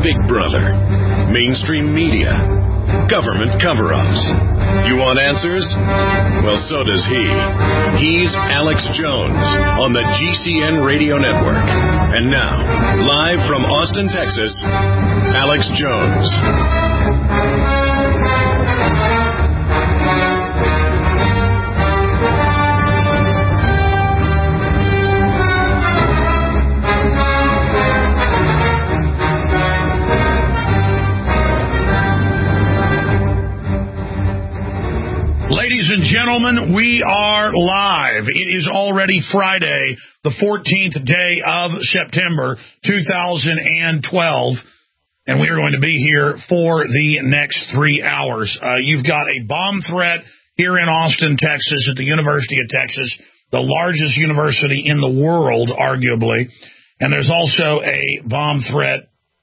Big Brother, mainstream media, government cover-ups. You want answers? Well, so does he. He's Alex Jones on the GCN Radio Network. And now, live from Austin, Texas, Alex Jones. Ladies and gentlemen, we are live. It is already Friday, the 14th day of September, 2012, and we are going to be here for the next 3 hours. You've got a bomb threat here in Austin, Texas, at the University of Texas, the largest university in the world, arguably, and there's also a bomb threat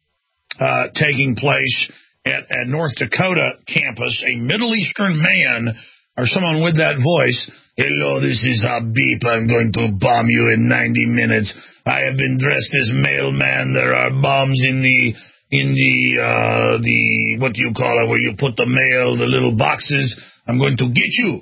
taking place at North Dakota campus. A Middle Eastern man, or someone with that voice, "Hello, this is Habib. I'm going to bomb you in 90 minutes. I have been dressed as mailman. There are bombs in the what do you call it, where you put the mail, the little boxes. I'm going to get you."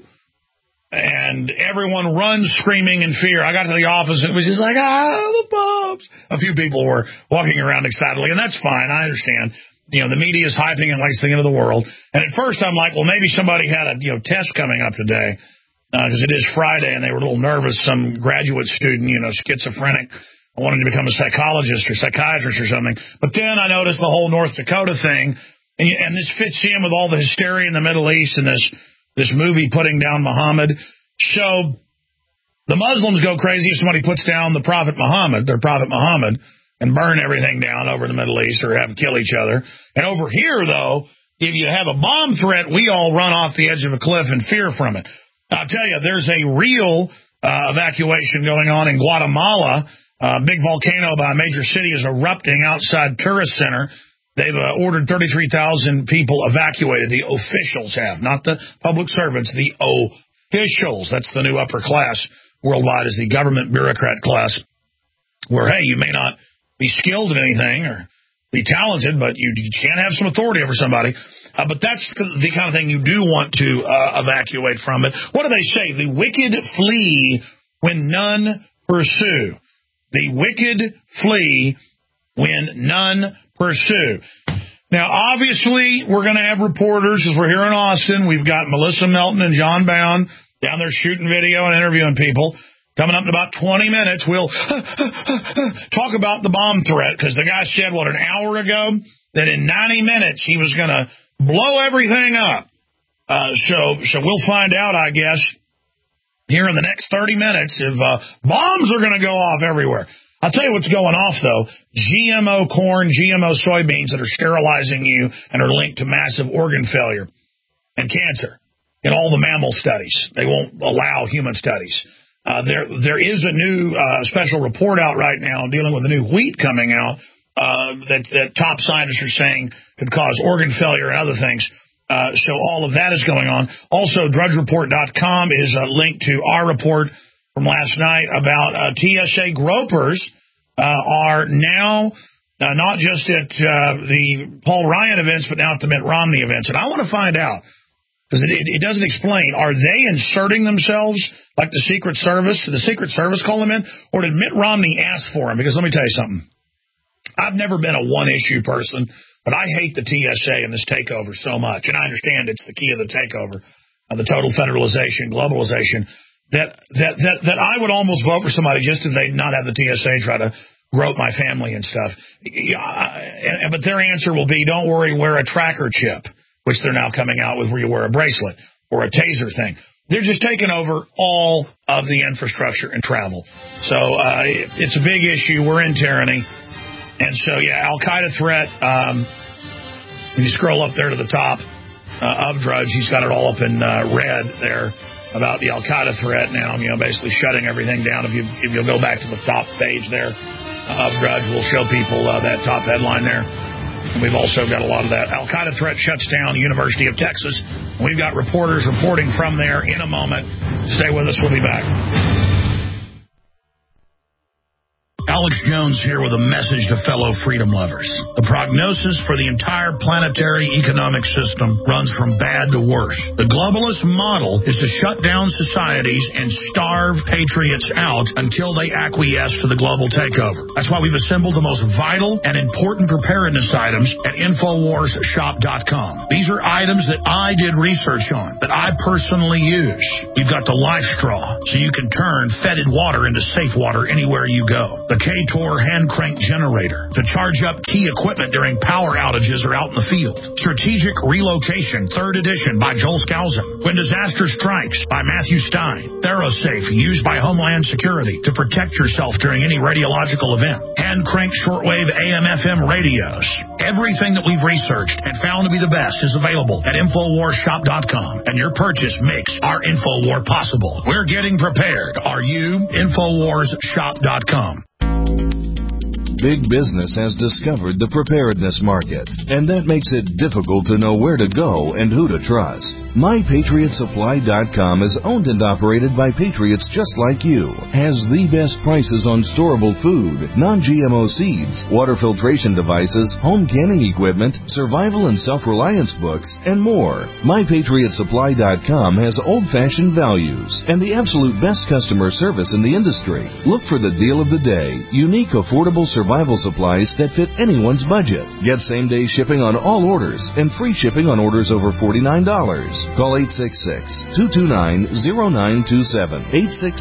And everyone runs screaming in fear. I got to the office, and it was just like, the bombs. A few people were walking around excitedly, and that's fine. I understand. You know, the media is hyping it like it's the end of the world. And at first I'm like, well, maybe somebody had a test coming up today because it is Friday and they were a little nervous. Some graduate student, schizophrenic, wanted to become a psychologist or psychiatrist or something. But then I noticed the whole North Dakota thing, and this fits in with all the hysteria in the Middle East and this movie Putting Down Muhammad. So the Muslims go crazy if somebody puts down the Prophet Muhammad, their Prophet Muhammad, and burn everything down over in the Middle East or have them kill each other. And over here, though, if you have a bomb threat, we all run off the edge of a cliff in fear from it. I'll tell you, there's a real evacuation going on in Guatemala. A big volcano by a major city is erupting outside tourist center. They've ordered 33,000 people evacuated. The officials have, not the public servants, the officials. That's the new upper class worldwide, is the government bureaucrat class, where, hey, you may not be skilled in anything or be talented, but you can't have some authority over somebody. But that's the kind of thing you do want to evacuate from it. What do they say? The wicked flee when none pursue. The wicked flee when none pursue. Now, obviously, we're going to have reporters, as we're here in Austin. We've got Melissa Melton and John Bound down there shooting video and interviewing people. Coming up in about 20 minutes, we'll talk about the bomb threat, because the guy said, an hour ago, that in 90 minutes he was going to blow everything up. So we'll find out, I guess, here in the next 30 minutes if bombs are going to go off everywhere. I'll tell you what's going off, though. GMO corn, GMO soybeans that are sterilizing you and are linked to massive organ failure and cancer in all the mammal studies. They won't allow human studies. There is a new special report out right now dealing with the new wheat coming out that top scientists are saying could cause organ failure and other things. So all of that is going on. Also, DrudgeReport.com is linked to our report from last night about TSA gropers are now not just at the Paul Ryan events, but now at the Mitt Romney events. And I want to find out, because it doesn't explain, are they inserting themselves like the Secret Service? Did the Secret Service call them in? Or did Mitt Romney ask for them? Because let me tell you something. I've never been a one-issue person, but I hate the TSA and this takeover so much. And I understand it's the key of the takeover, the total federalization, globalization, that I would almost vote for somebody just if they not have the TSA try to grope my family and stuff. But their answer will be, don't worry, wear a tracker chip, which they're now coming out with, where you wear a bracelet or a taser thing. They're just taking over all of the infrastructure and travel. So it's a big issue. We're in tyranny. And so, Al-Qaeda threat, when you scroll up there to the top of Drudge, he's got it all up in red there about the Al-Qaeda threat now, basically shutting everything down. If you'll go back to the top page there of Drudge, we'll show people that top headline there. And we've also got a lot of that. Al-Qaeda threat shuts down the University of Texas. We've got reporters reporting from there in a moment. Stay with us. We'll be back. Alex Jones here with a message to fellow freedom lovers. The prognosis for the entire planetary economic system runs from bad to worse. The globalist model is to shut down societies and starve patriots out until they acquiesce to the global takeover. That's why we've assembled the most vital and important preparedness items at InfoWarsShop.com. These are items that I did research on, that I personally use. You've got the Life Straw, so you can turn fetid water into safe water anywhere you go. The K-Tor hand crank generator to charge up key equipment during power outages or out in the field. Strategic Relocation, 3rd edition by Joel Skousen. When Disaster Strikes by Matthew Stein. ThyroSafe, used by Homeland Security to protect yourself during any radiological event. Hand crank shortwave AM/FM radios. Everything that we've researched and found to be the best is available at InfoWarsShop.com, and your purchase makes our InfoWar possible. We're getting prepared. Are you? InfoWarsShop.com. Big business has discovered the preparedness market, and that makes it difficult to know where to go and who to trust. MyPatriotSupply.com is owned and operated by patriots just like you, has the best prices on storable food, non-GMO seeds, water filtration devices, home canning equipment, survival and self-reliance books, and more. MyPatriotSupply.com has old-fashioned values and the absolute best customer service in the industry. Look for the deal of the day, unique, affordable survival supplies that fit anyone's budget. Get same-day shipping on all orders and free shipping on orders over $49. Call 866-229-0927,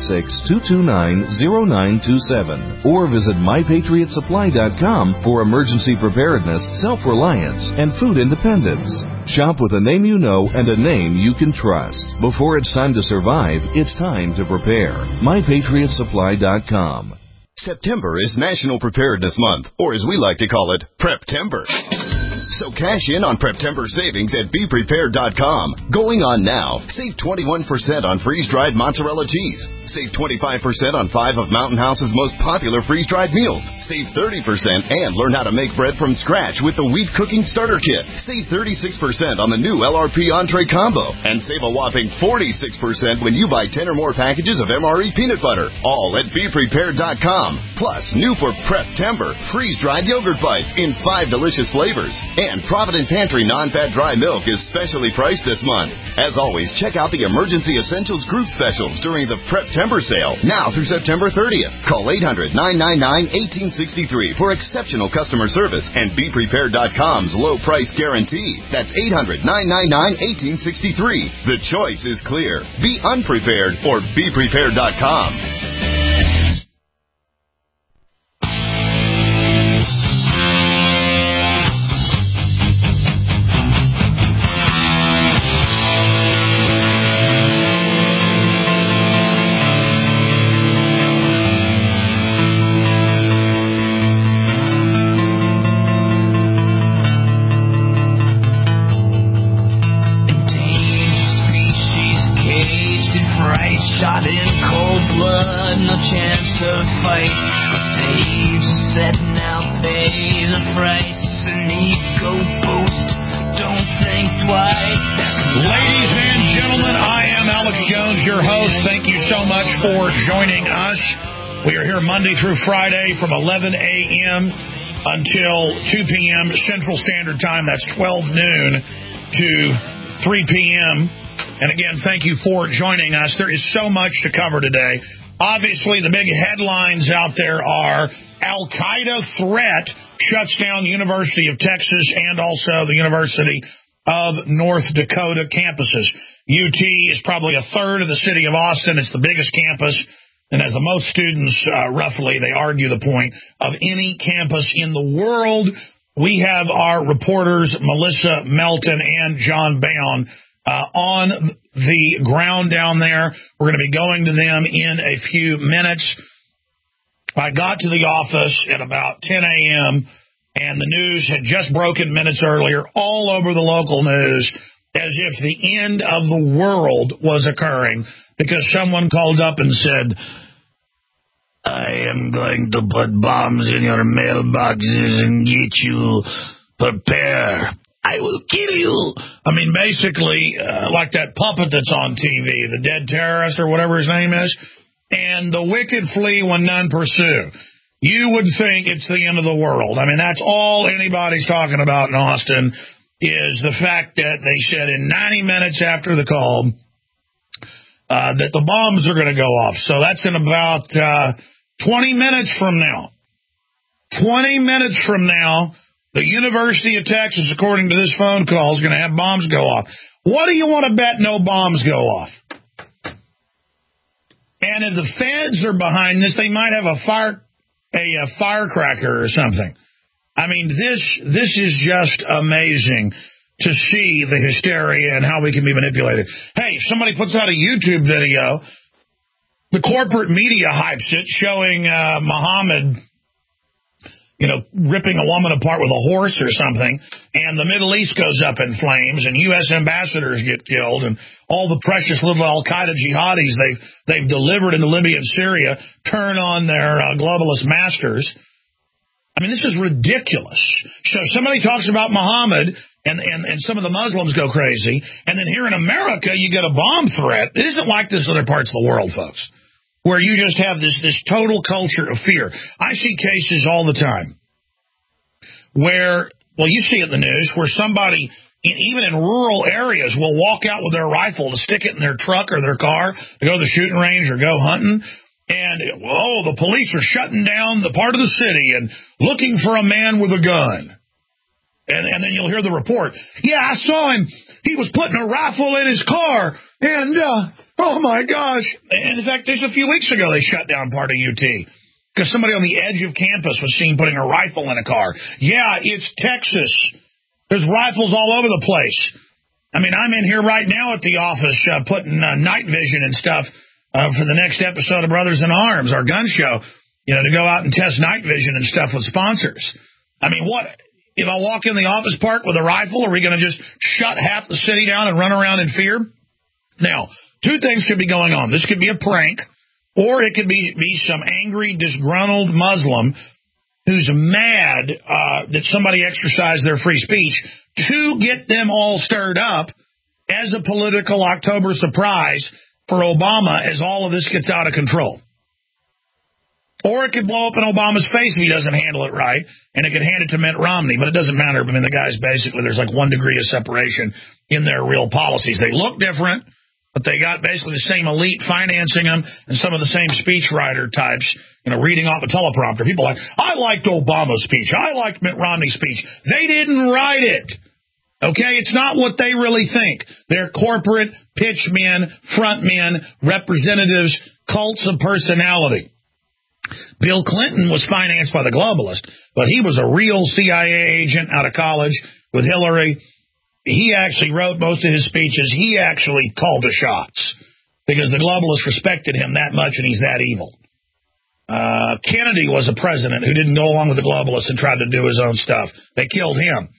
866-229-0927, or visit MyPatriotSupply.com for emergency preparedness, self-reliance, and food independence. Shop with a name you know and a name you can trust. Before it's time to survive, it's time to prepare. MyPatriotSupply.com. September is National Preparedness Month, or as we like to call it, Preptember. So cash in on Preptember savings at BePrepared.com. Going on now. Save 21% on freeze-dried mozzarella cheese. Save 25% on 5 of Mountain House's most popular freeze-dried meals. Save 30% and learn how to make bread from scratch with the Wheat Cooking Starter Kit. Save 36% on the new LRP Entree Combo. And save a whopping 46% when you buy 10 or more packages of MRE peanut butter. All at BePrepared.com. Plus, new for Preptember, freeze-dried yogurt bites in 5 delicious flavors. And Provident Pantry non-fat dry milk is specially priced this month. As always, check out the Emergency Essentials group specials during the Preptember sale, now through September 30th. Call 800-999-1863 for exceptional customer service and BePrepared.com's low price guarantee. That's 800-999-1863. The choice is clear. Be unprepared or BePrepared.com. We are here Monday through Friday from 11 a.m. until 2 p.m. Central Standard Time. That's 12 noon to 3 p.m. And again, thank you for joining us. There is so much to cover today. Obviously, the big headlines out there are Al-Qaeda threat shuts down the University of Texas and also the University of North Dakota campuses. UT is probably a third of the city of Austin. It's the biggest campus and has the most students, roughly, they argue the point, of any campus in the world. We have our reporters, Melissa Melton and John Bound, on the ground down there. We're going to be going to them in a few minutes. I got to the office at about 10 a.m., and the news had just broken minutes earlier all over the local news as if the end of the world was occurring because someone called up and said, I am going to put bombs in your mailboxes and get you prepared. I will kill you. I mean, basically, like that puppet that's on TV, the dead terrorist or whatever his name is, and the wicked flee when none pursue. you would think it's the end of the world. I mean, that's all anybody's talking about in Austin is the fact that they said in 90 minutes after the call that the bombs are going to go off. So that's in about 20 minutes from now. 20 minutes from now, the University of Texas, according to this phone call, is going to have bombs go off. What do you want to bet no bombs go off? And if the feds are behind this, they might have a firecracker or something. I mean, this is just amazing to see the hysteria and how we can be manipulated. Hey, somebody puts out a YouTube video. The corporate media hypes it, showing Muhammad, ripping a woman apart with a horse or something, and the Middle East goes up in flames, and U.S. ambassadors get killed, and all the precious little Al-Qaeda jihadis they've delivered into Libya and Syria turn on their globalist masters. I mean, this is ridiculous. So somebody talks about Muhammad, and some of the Muslims go crazy, and then here in America, you get a bomb threat. It isn't like this in other parts of the world, folks, where you just have this total culture of fear. I see cases all the time where, well, you see it in the news, where somebody, even in rural areas, will walk out with their rifle to stick it in their truck or their car to go to the shooting range or go hunting. And, the police are shutting down the part of the city and looking for a man with a gun. And then you'll hear the report. Yeah, I saw him. He was putting a rifle in his car. And, oh, my gosh. And in fact, just a few weeks ago, they shut down part of UT because somebody on the edge of campus was seen putting a rifle in a car. Yeah, it's Texas. There's rifles all over the place. I mean, I'm in here right now at the office putting night vision and stuff for the next episode of Brothers in Arms, our gun show, to go out and test night vision and stuff with sponsors. I mean, what? If I walk in the office park with a rifle, are we going to just shut half the city down and run around in fear? Now, two things could be going on. This could be a prank, or it could be some angry, disgruntled Muslim who's mad that somebody exercised their free speech to get them all stirred up as a political October surprise for Obama as all of this gets out of control. Or it could blow up in Obama's face if he doesn't handle it right, and it could hand it to Mitt Romney, but it doesn't matter. I mean, the guys basically, there's like 1 degree of separation in their real policies. They look different, but they got basically the same elite financing them and some of the same speechwriter types, reading off a teleprompter. People are like, I liked Obama's speech. I liked Mitt Romney's speech. They didn't write it. Okay, it's not what they really think. They're corporate pitchmen, frontmen, representatives, cults of personality. Bill Clinton was financed by the globalists, but he was a real CIA agent out of college with Hillary. He actually wrote most of his speeches. He actually called the shots because the globalists respected him that much, and he's that evil. Kennedy was a president who didn't go along with the globalists and tried to do his own stuff. They killed him.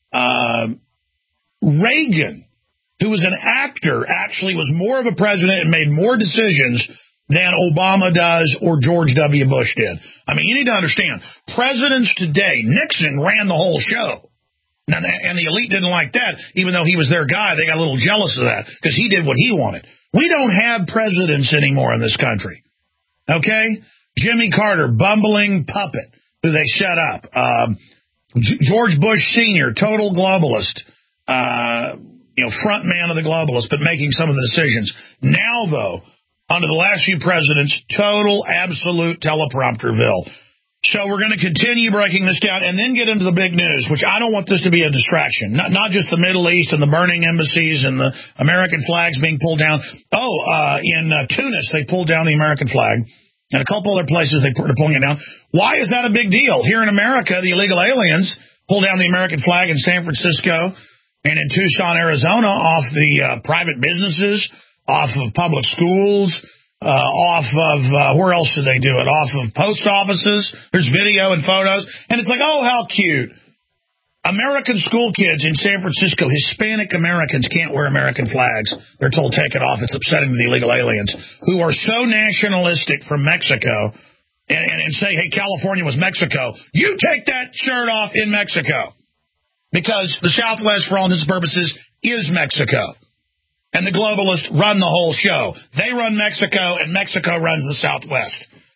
Reagan, who was an actor, actually was more of a president and made more decisions than Obama does or George W. Bush did. I mean, you need to understand, presidents today, Nixon ran the whole show. Now, and the elite didn't like that, even though he was their guy. They got a little jealous of that because he did what he wanted. We don't have presidents anymore in this country. Okay? Jimmy Carter, bumbling puppet, who they set up. George Bush Sr., total globalist. Front man of the globalists, but making some of the decisions. Now, though, under the last few presidents, total, absolute teleprompterville. So we're going to continue breaking this down and then get into the big news, which I don't want this to be a distraction. Not just the Middle East and the burning embassies and the American flags being pulled down. In Tunis, they pulled down the American flag. And a couple other places, they're pulling it down. Why is that a big deal? Here in America, the illegal aliens pulled down the American flag in San Francisco and in Tucson, Arizona, off the private businesses, off of public schools, off of, where else did they do it? Off of post offices. There's video and photos. And it's like, oh, how cute. American school kids in San Francisco, Hispanic Americans can't wear American flags. They're told, take it off. It's upsetting to the illegal aliens who are so nationalistic from Mexico and say, hey, California was Mexico. You take that shirt off in Mexico because the Southwest, for all intents and purposes, is Mexico. And the globalists run the whole show. They run Mexico, and Mexico runs the Southwest.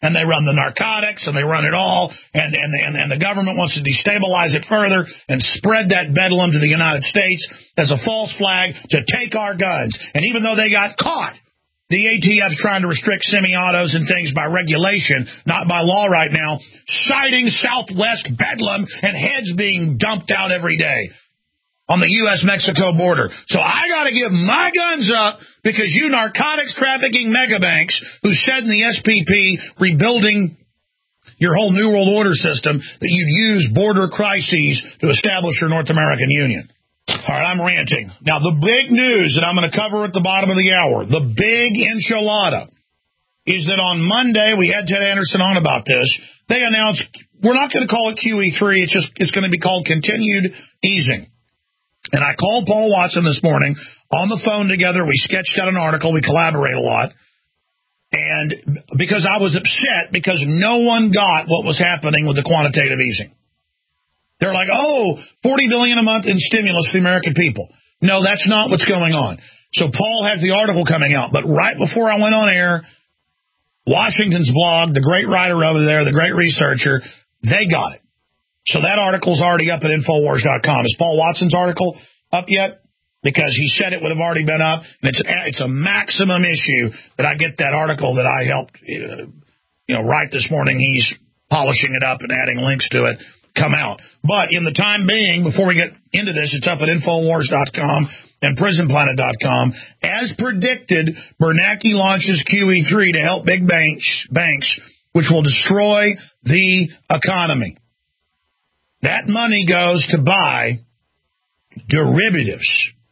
and they run the narcotics, and they run it all, and the government wants to destabilize it further and spread that bedlam to the United States as a false flag to take our guns. And even though they got caught, the ATF's trying to restrict semi-autos and things by regulation, not by law right now, citing Southwest bedlam and heads being dumped out every day on the U.S.-Mexico border. So I got to give my guns up because you narcotics trafficking megabanks who said in the SPP rebuilding your whole New World Order system that you'd use border crises to establish your North American Union. All right, I'm ranting. Now, the big news that I'm going to cover at the bottom of the hour, the big enchilada, is that on Monday, we had Ted Anderson on about this, they announced, we're not going to call it QE3, it's going to be called continued easing. And I called Paul Watson this morning on the phone together. We sketched out an article. We collaborate a lot. And because I was upset because no one got what was happening with the quantitative easing. They're like, $40 billion a month in stimulus for the American people. No, that's not what's going on. So Paul has the article coming out. But right before I went on air, Washington's blog, the great writer over there, the great researcher, they got it. So that article's already up at Infowars.com. Is Paul Watson's article up yet? Because he said it would have already been up. And it's a maximum issue that I get that article that I helped write this morning. He's polishing it up and adding links to it. Come out. But in the time being, before we get into this, it's up at Infowars.com and PrisonPlanet.com. As predicted, Bernanke launches QE3 to help big banks, which will destroy the economy. That money goes to buy derivatives.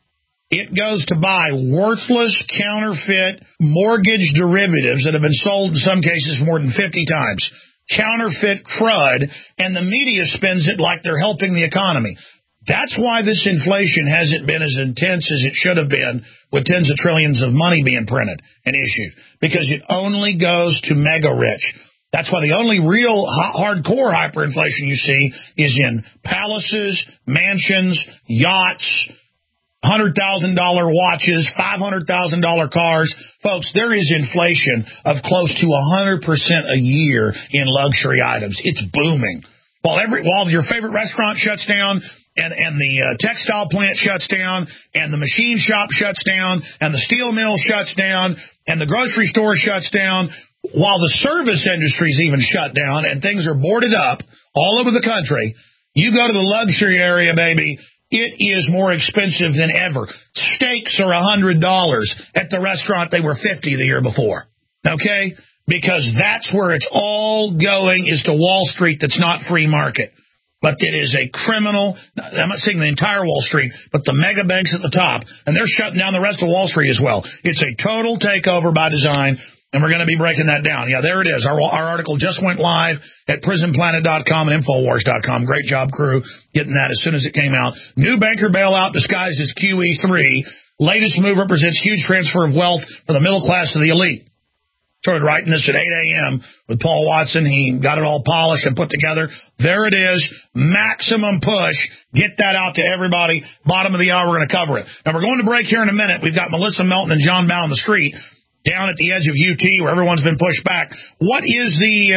It goes to buy worthless, counterfeit mortgage derivatives that have been sold in some cases more than 50 times. Counterfeit crud, and the media spins it like they're helping the economy. That's why this inflation hasn't been as intense as it should have been with tens of trillions of money being printed and issued, because it only goes to mega rich. That's why the only real hardcore hyperinflation you see is in palaces, mansions, yachts, $100,000 watches, $500,000 cars. Folks, there is inflation of close to 100% a year in luxury items. It's booming. While your favorite restaurant shuts down, and the textile plant shuts down, and the machine shop shuts down, and the steel mill shuts down, and the grocery store shuts down, while the service industry's even shut down and things are boarded up all over the country, you go to the luxury area, baby, it is more expensive than ever. Steaks are $100. At the restaurant, they were $50 the year before. Okay? Because that's where it's all going, is to Wall Street. That's not free market. But it is a criminal, I'm not saying the entire Wall Street, but the mega banks at the top, and they're shutting down the rest of Wall Street as well. It's a total takeover by design, and we're going to be breaking that down. Yeah, there it is. Our article just went live at PrisonPlanet.com and Infowars.com. Great job, crew, getting that as soon as it came out. New banker bailout disguised as QE3. Latest move represents huge transfer of wealth from the middle class to the elite. Started writing this at 8 a.m. with Paul Watson. He got it all polished and put together. There it is. Maximum push. Get that out to everybody. Bottom of the hour, we're going to cover it. Now, we're going to break here in a minute. We've got Melissa Melton and John Bow on the street down at the edge of UT where everyone's been pushed back. What is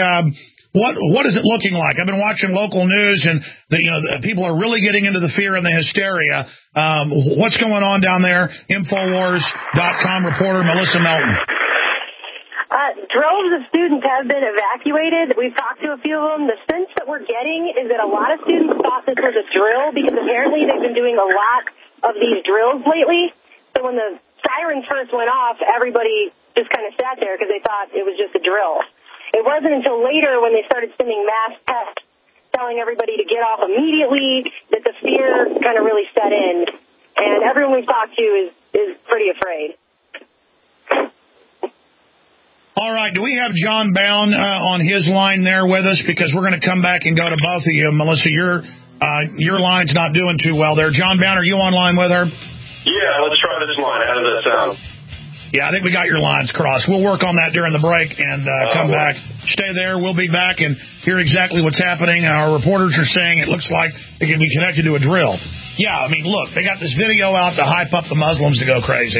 what is it looking like? I've been watching local news, and the people are really getting into the fear and the hysteria. What's going on down there? Infowars.com reporter Melissa Melton. Droves of students have been evacuated. We've talked to a few of them. The sense that we're getting is that a lot of students thought this was a drill because apparently they've been doing a lot of these drills lately. So when the sirens first went off, everybody just kind of sat there because they thought it was just a drill. It wasn't until later when they started sending mass texts telling everybody to get off immediately that the fear kind of really set in. And everyone we've talked to is pretty afraid. All right, do we have John Bound on his line there with us? Because we're going to come back and go to both of you. Melissa, your line's not doing too well there. John Bound, are you online with her? Yeah, let's try this line. How does that sound? Yeah, I think we got your lines crossed. We'll work on that during the break and come back. Stay there. We'll be back and hear exactly what's happening. Our reporters are saying it looks like it can be connected to a drill. Yeah, I mean, look, they got this video out to hype up the Muslims to go crazy.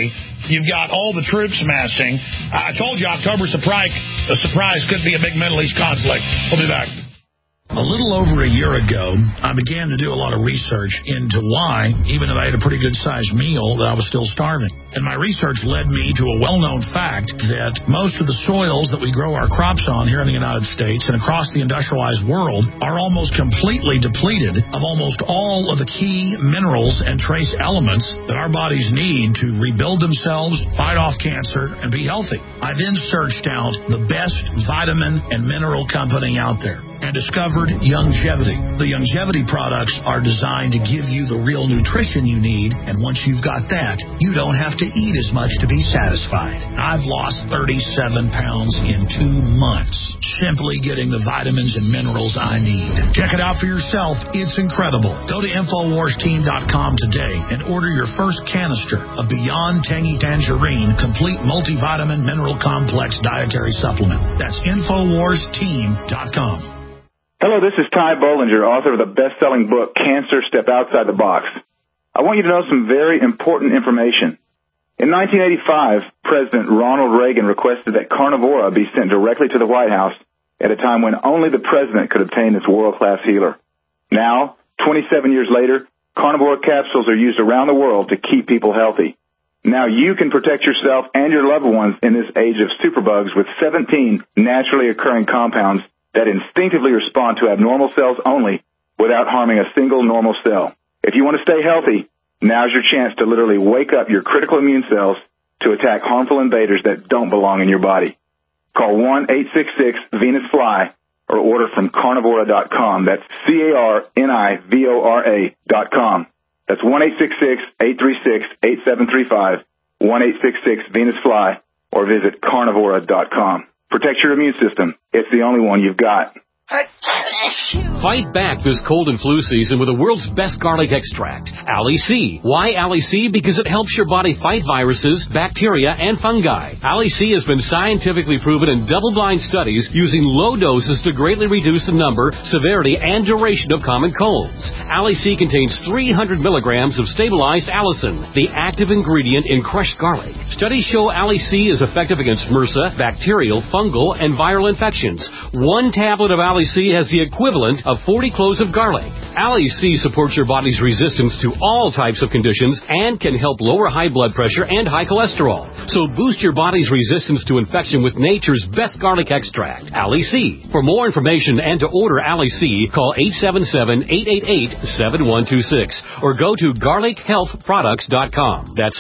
You've got all the troops massing. I told you October surprise could be a big Middle East conflict. We'll be back. A little over a year ago, I began to do a lot of research into why, even if I had a pretty good-sized meal, that I was still starving. And my research led me to a well-known fact that most of the soils that we grow our crops on here in the United States and across the industrialized world are almost completely depleted of almost all of the key minerals and trace elements that our bodies need to rebuild themselves, fight off cancer, and be healthy. I then searched out the best vitamin and mineral company out there and discovered Youngevity. The Youngevity products are designed to give you the real nutrition you need, and once you've got that, you don't have to eat as much to be satisfied. I've lost 37 pounds in 2 months, simply getting the vitamins and minerals I need. Check it out for yourself. It's incredible. Go to InfoWarsTeam.com today and order your first canister of Beyond Tangy Tangerine Complete Multivitamin Mineral Complex Dietary Supplement. That's InfoWarsTeam.com. Hello, this is Ty Bollinger, author of the best-selling book, Cancer, Step Outside the Box. I want you to know some very important information. In 1985, President Ronald Reagan requested that Carnivora be sent directly to the White House at a time when only the president could obtain this world-class healer. Now, 27 years later, Carnivora capsules are used around the world to keep people healthy. Now you can protect yourself and your loved ones in this age of superbugs with 17 naturally occurring compounds that instinctively respond to abnormal cells only without harming a single normal cell. If you want to stay healthy, now's your chance to literally wake up your critical immune cells to attack harmful invaders that don't belong in your body. Call 1-866-VENUS-FLY or order from Carnivora.com. That's CARNIVORA.com. That's 1-866-836-8735, 1-866-VENUS-FLY, or visit Carnivora.com. Protect your immune system. It's the only one you've got. Fight back this cold and flu season with the world's best garlic extract, Ali C. Why Ali C? Because it helps your body fight viruses, bacteria, and fungi. Ali C has been scientifically proven in double-blind studies using low doses to greatly reduce the number, severity, and duration of common colds. Ali C contains 300 milligrams of stabilized allicin, the active ingredient in crushed garlic. Studies show Ali C is effective against MRSA, bacterial, fungal, and viral infections. One tablet of Ali C has the equivalent of 40 cloves of garlic. Ali C supports your body's resistance to all types of conditions and can help lower high blood pressure and high cholesterol. So boost your body's resistance to infection with nature's best garlic extract, Ali C. For more information and to order Ali C, call 877-888-7126 or go to garlichealthproducts.com. That's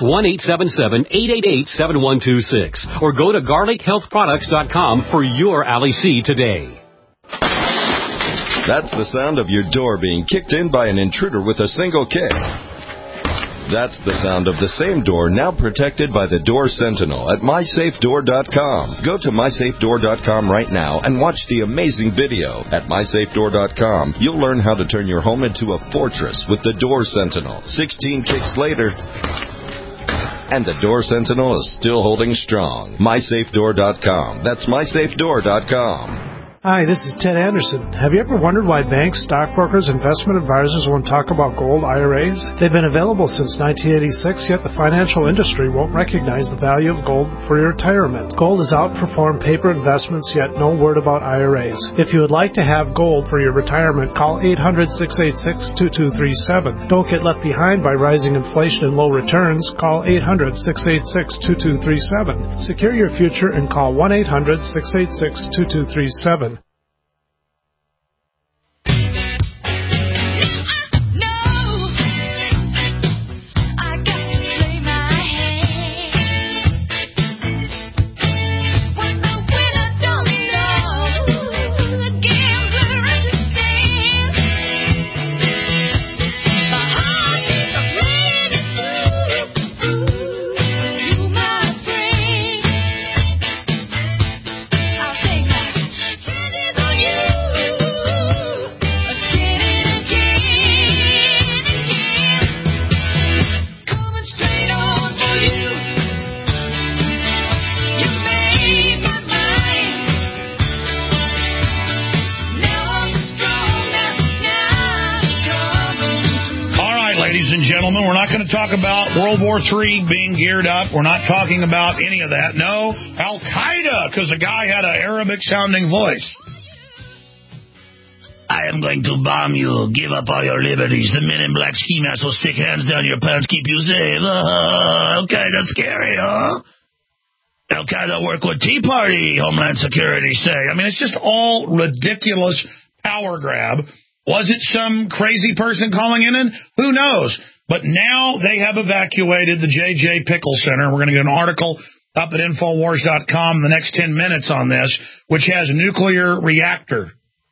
1-877-888-7126 or go to garlichealthproducts.com for your Ali C today. That's the sound of your door being kicked in by an intruder with a single kick. That's the sound of the same door now protected by the Door Sentinel at MySafeDoor.com. Go to MySafeDoor.com right now and watch the amazing video. At MySafeDoor.com, you'll learn how to turn your home into a fortress with the Door Sentinel. 16 kicks later, and the Door Sentinel is still holding strong. MySafeDoor.com. That's MySafeDoor.com. Hi, this is Ted Anderson. Have you ever wondered why banks, stockbrokers, investment advisors won't talk about gold IRAs? They've been available since 1986, yet the financial industry won't recognize the value of gold for your retirement. Gold has outperformed paper investments, yet no word about IRAs. If you would like to have gold for your retirement, call 800-686-2237. Don't get left behind by rising inflation and low returns. Call 800-686-2237. Secure your future and call 1-800-686-2237. and gentlemen. We're not going to talk about World War III being geared up. We're not talking about any of that. No, Al-Qaeda, because the guy had an Arabic-sounding voice. I am going to bomb you. Give up all your liberties. The men in black ski masks will stick hands down your pants, keep you safe. Al-Qaeda scary, huh? Al-Qaeda work with Tea Party, Homeland Security say. I mean, it's just all ridiculous power grab. Was it some crazy person calling in? Who knows? But now they have evacuated the J.J. Pickle Center. We're going to get an article up at Infowars.com in the next 10 minutes on this, which has a nuclear reactor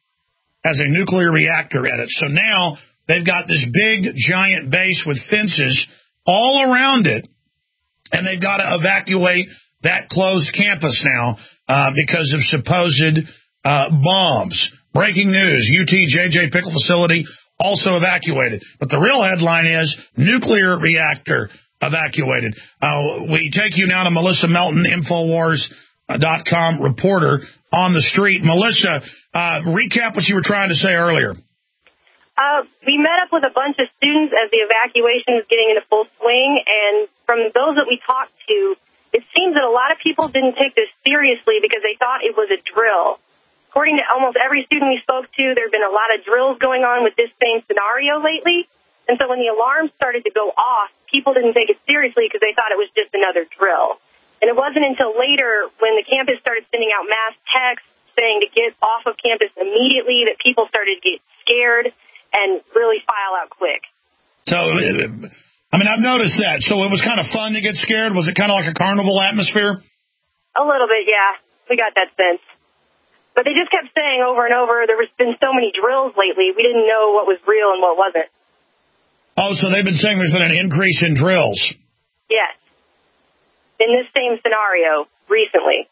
at it. So now they've got this big, giant base with fences all around it, and they've got to evacuate that closed campus now because of supposed bombs. Breaking news, UT J.J. Pickle facility also evacuated. But the real headline is nuclear reactor evacuated. We take you now to Melissa Melton, Infowars.com reporter on the street. Melissa, recap what you were trying to say earlier. We met up with a bunch of students as the evacuation was getting into full swing, and from those that we talked to, it seems that a lot of people didn't take this seriously because they thought it was a drill. According to almost every student we spoke to, there have been a lot of drills going on with this same scenario lately, and so when the alarm started to go off, people didn't take it seriously because they thought it was just another drill. And it wasn't until later when the campus started sending out mass texts saying to get off of campus immediately that people started to get scared and really file out quick. So, I mean, I've noticed that. So it was kind of fun to get scared? Was it kind of like a carnival atmosphere? A little bit, yeah. We got that sense. But they just kept saying over and over, there has been so many drills lately, we didn't know what was real and what wasn't. Oh, so they've been saying there's been an increase in drills. Yes. In this same scenario recently.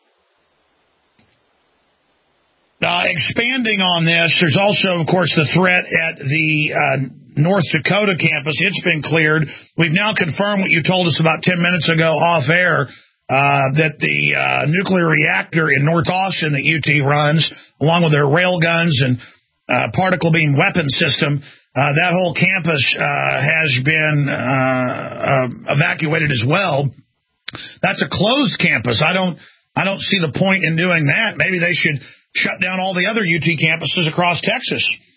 Expanding on this, there's also, of course, the threat at the North Dakota campus. It's been cleared. We've now confirmed what you told us about 10 minutes ago off air, that the nuclear reactor in North Austin that UT runs, along with their rail guns and particle beam weapon system, that whole campus has been evacuated as well. That's a closed campus. I don't see the point in doing that. Maybe they should shut down all the other UT campuses across Texas.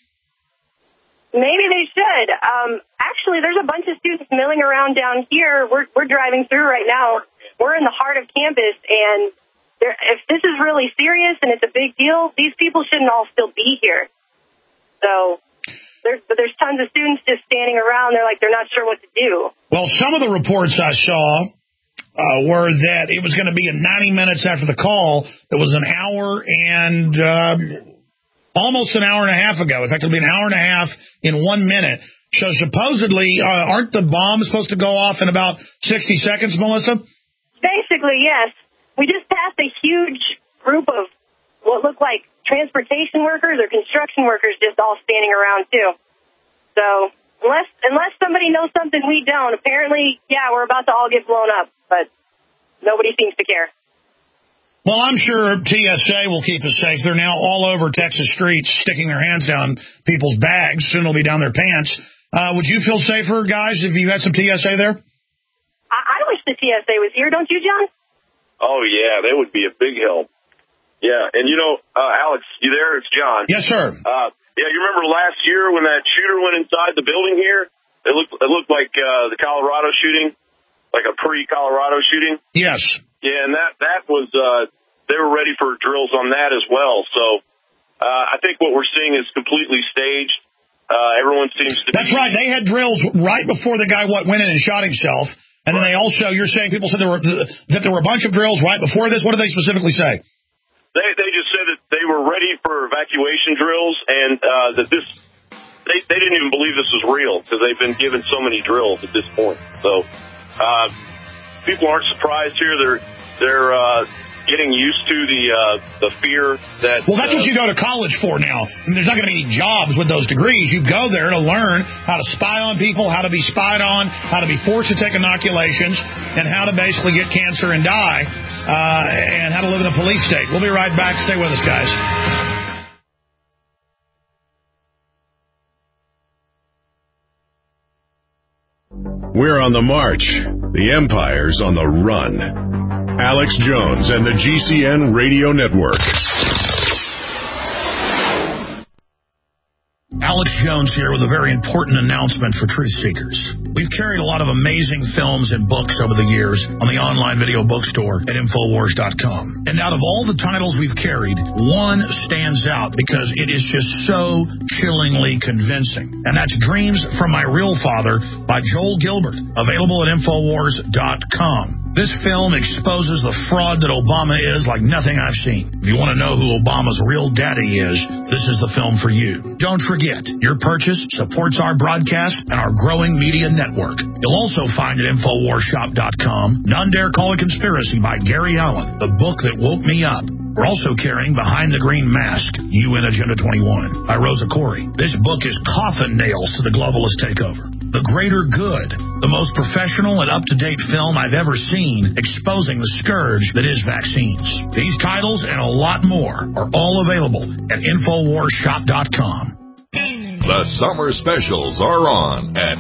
Maybe they should. Actually, there's a bunch of students milling around down here. We're driving through right now. We're in the heart of campus, and if this is really serious and it's a big deal, these people shouldn't all still be here. So there's tons of students just standing around. They're like they're not sure what to do. Well, some of the reports I saw were that it was going to be 90 minutes after the call. That was an hour and almost an hour and a half ago. In fact, it'll be an hour and a half in 1 minute. So supposedly, aren't the bombs supposed to go off in about 60 seconds, Melissa? Basically, yes. We just passed a huge group of what looked like transportation workers or construction workers just all standing around, too. So unless somebody knows something we don't, apparently, yeah, we're about to all get blown up, but nobody seems to care. Well, I'm sure TSA will keep us safe. They're now all over Texas streets sticking their hands down people's bags. Soon they'll be down their pants. Would you feel safer, guys, if you had some TSA there? I wish the TSA was here, don't you, John? Oh, yeah, they would be a big help. Yeah, and you know, Alex, you there? It's John. Yes, sir. Yeah, you remember last year when that shooter went inside the building here? It looked like the Colorado shooting, like a pre-Colorado shooting. Yes. Yeah, and that was they were ready for drills on that as well. So I think what we're seeing is completely staged. Everyone seems to. That's right. They had drills right before the guy went in and shot himself, and then they also. You're saying people said that there were a bunch of drills right before this. What did they specifically say? They just said that they were ready for evacuation drills, and that they didn't even believe this was real because they've been given so many drills at this point. So people aren't surprised here. They're getting used to the fear that. Well, that's what you go to college for now. I mean, there's not going to be any jobs with those degrees. You go there to learn how to spy on people, how to be spied on, how to be forced to take inoculations, and how to basically get cancer and die, and how to live in a police state. We'll be right back. Stay with us, guys. We're on the march. The empire's on the run. Alex Jones and the GCN Radio Network. Alex Jones here with a very important announcement for truth seekers. We've carried a lot of amazing films and books over the years on the online video bookstore at Infowars.com. And out of all the titles we've carried, one stands out because it is just so chillingly convincing. And that's Dreams from My Real Father by Joel Gilbert, available at Infowars.com. This film exposes the fraud that Obama is like nothing I've seen. If you want to know who Obama's real daddy is, this is the film for you. Don't forget, your purchase supports our broadcast and our growing media network. You'll also find at InfoWarsShop.com None Dare Call It Conspiracy by Gary Allen, the book that woke me up. We're also carrying Behind the Green Mask, UN Agenda 21, by Rosa Corey. This book is coffin nails to the globalist takeover. The Greater Good, the most professional and up-to-date film I've ever seen exposing the scourge that is vaccines. These titles and a lot more are all available at InfoWarsShop.com. The summer specials are on at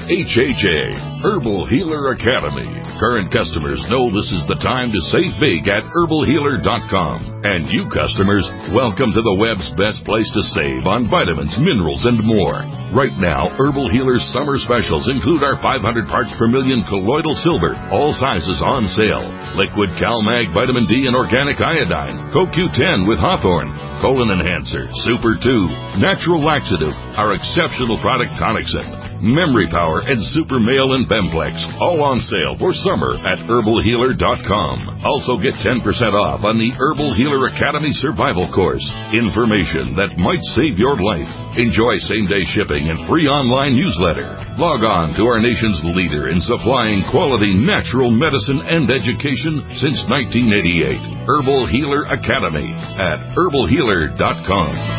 HHA, Herbal Healer Academy. Current customers know this is the time to save big at herbalhealer.com. And you customers, welcome to the web's best place to save on vitamins, minerals, and more. Right now, Herbal Healer's summer specials include our 500 parts per million colloidal silver, all sizes on sale. Liquid CalMag Vitamin D and Organic Iodine, CoQ10 with Hawthorne, Colon Enhancer, Super 2, Natural Laxative, our exceptional product Tonicsyn, Memory Power, and Super Male and Bemplex, all on sale for summer at herbalhealer.com. Also get 10% off on the Herbal Healer Academy Survival Course. Information that might save your life. Enjoy same-day shipping and free online newsletter. Log on to our nation's leader in supplying quality natural medicine and education since 1988. Herbal Healer Academy at herbalhealer.com.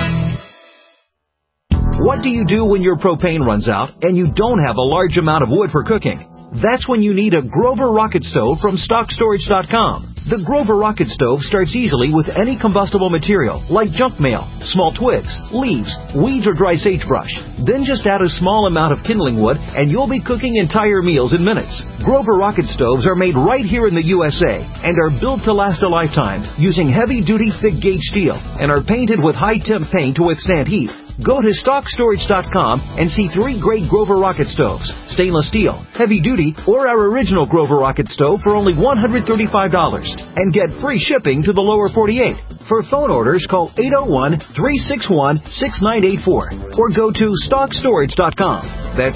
What do you do when your propane runs out and you don't have a large amount of wood for cooking? That's when you need a Grover Rocket Stove from StockStorage.com. The Grover Rocket Stove starts easily with any combustible material, like junk mail, small twigs, leaves, weeds, or dry sagebrush. Then just add a small amount of kindling wood, and you'll be cooking entire meals in minutes. Grover Rocket Stoves are made right here in the USA and are built to last a lifetime using heavy-duty, thick-gauge steel and are painted with high-temp paint to withstand heat. Go to StockStorage.com and see 3 great Grover Rocket Stoves, stainless steel, heavy duty, or our original Grover Rocket Stove for only $135 and get free shipping to the lower 48. For phone orders, call 801-361-6984 or go to StockStorage.com. That's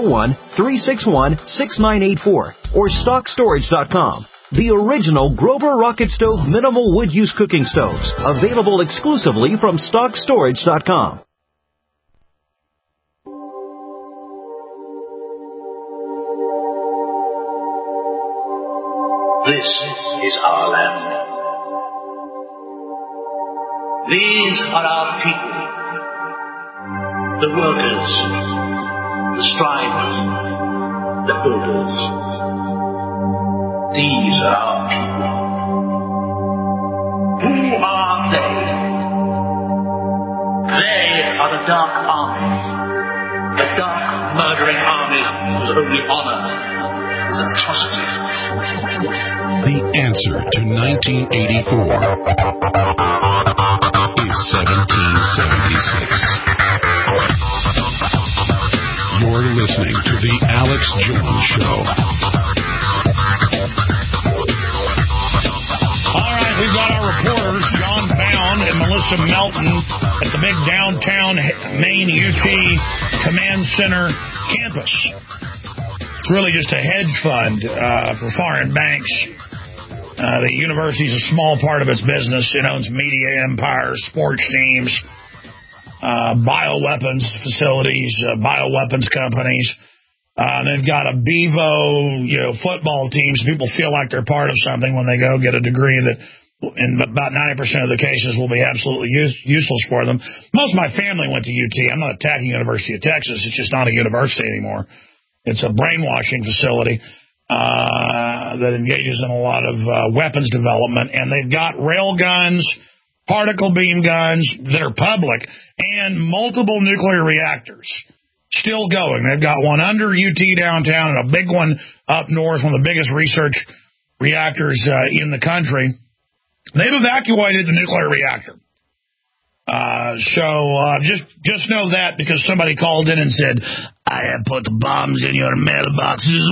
801-361-6984 or StockStorage.com. The original Grover Rocket Stove minimal wood use cooking stoves, available exclusively from StockStorage.com. This is our land. These are our people. The workers, the strivers, the builders. These are our people. Who are they? They are the dark armies. The dark, murdering armies whose only honor is atrocity. The answer to 1984 is 1776. You're listening to The Alex Jones Show. All right, we've got our reporters, John Bound and Melissa Melton, at the big downtown Maine UT Command Center campus. It's really just a hedge fund for foreign banks. The university is a small part of its business. It owns media empires, sports teams, bioweapons facilities, bioweapons companies. They've got a Bevo, football team, so people feel like they're part of something when they go get a degree that, in about 90% of the cases, will be absolutely useless for them. Most of my family went to UT. I'm not attacking University of Texas. It's just not a university anymore. It's a brainwashing facility that engages in a lot of weapons development, and they've got rail guns, particle beam guns that are public, and multiple nuclear reactors. still going. They've got one under UT downtown and a big one up north, one of the biggest research reactors in the country. They've evacuated the nuclear reactor. So just know that, because somebody called in and said, I have put the bombs in your mailboxes.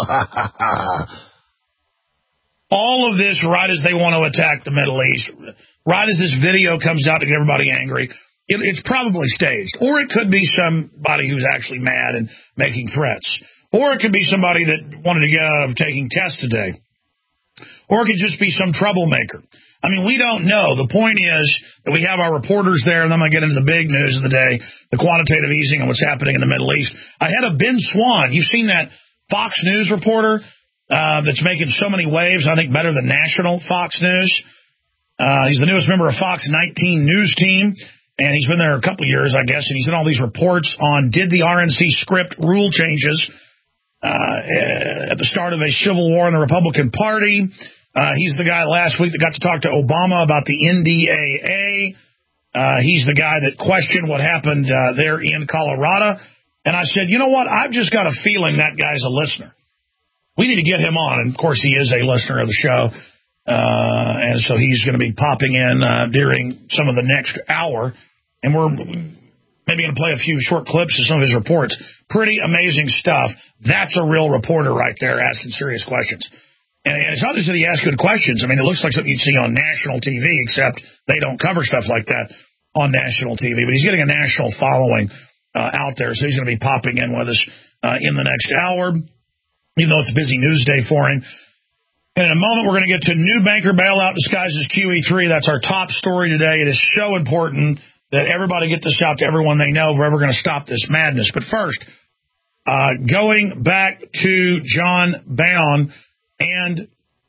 All of this right as they want to attack the Middle East, right as this video comes out to get everybody angry. It's probably staged, or it could be somebody who's actually mad and making threats, or it could be somebody that wanted to get out of taking tests today, or it could just be some troublemaker. I mean, we don't know. The point is that we have our reporters there, and then I'm going to get into the big news of the day, the quantitative easing and what's happening in the Middle East. I had a Ben Swan. You've seen that Fox News reporter that's making so many waves, I think better than national Fox News. He's the newest member of Fox 19 News team, and he's been there a couple years, I guess, and he's in all these reports on did the RNC script rule changes at the start of a civil war in the Republican Party. He's the guy last week that got to talk to Obama about the NDAA. He's the guy that questioned what happened there in Colorado. And I said, you know what? I've just got a feeling that guy's a listener. We need to get him on. And, of course, he is a listener of the show. And so he's going to be popping in during some of the next hour. And we're maybe going to play a few short clips of some of his reports. Pretty amazing stuff. That's a real reporter right there asking serious questions. And it's not just that he asks good questions. I mean, it looks like something you'd see on national TV, except they don't cover stuff like that on national TV. But he's getting a national following out there, so he's going to be popping in with us in the next hour, even though it's a busy news day for him. And in a moment, we're going to get to new banker bailout disguises QE3. That's our top story today. It is so important that everybody get this out to everyone they know if we're ever going to stop this madness. But first, going back to John Bowne and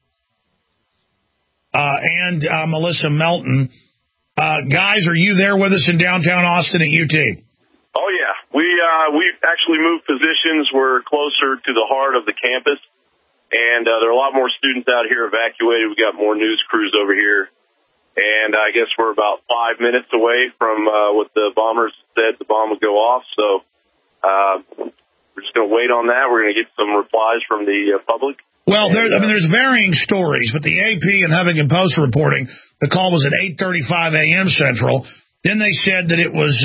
Melissa Melton. Guys, are you there with us in downtown Austin at UT? Oh, yeah. We've actually moved positions. We're closer to the heart of the campus, and there are a lot more students out here evacuated. We've got more news crews over here, and I guess we're about 5 minutes away from what the bombers said the bomb would go off, so we're just going to wait on that. We're going to get some replies from the public. Well, there's varying stories, but the AP and Huffington Post reporting the call was at 8:35 a.m. Central. Then they said that it was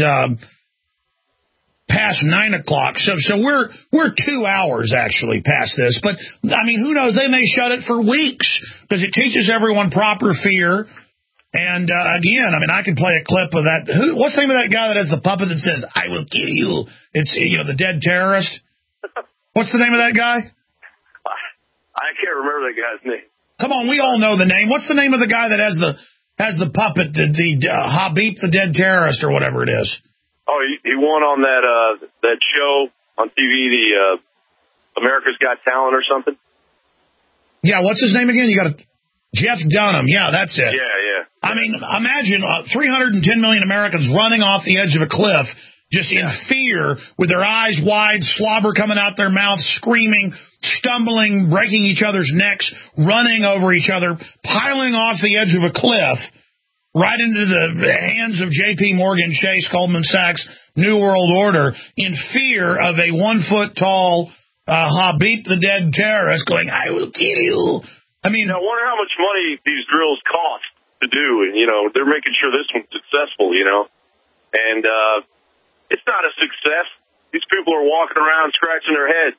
past 9 o'clock. So we're 2 hours actually past this. But I mean, who knows? They may shut it for weeks because it teaches everyone proper fear. And again, I mean, I can play a clip of that. What's the name of that guy that has the puppet that says "I will kill you"? It's the dead terrorist. What's the name of that guy? I can't remember that guy's name. Come on, we all know the name. What's the name of the guy that has the puppet, the Habib the Dead Terrorist or whatever it is? Oh, he won on that show on TV, the America's Got Talent or something. Yeah, what's his name again? You got Jeff Dunham. Yeah, that's it. Yeah. I mean, imagine 310 million Americans running off the edge of a cliff, just in fear, with their eyes wide, slobber coming out their mouths, screaming, stumbling, breaking each other's necks, running over each other, piling off the edge of a cliff, right into the hands of J.P. Morgan Chase, Goldman Sachs, New World Order, in fear of a 1-foot-tall Habib the Dead Terrorist going, "I will kill you." I mean, I wonder how much money these drills cost to do, and they're making sure this one's successful, and it's not a success. These people are walking around scratching their heads,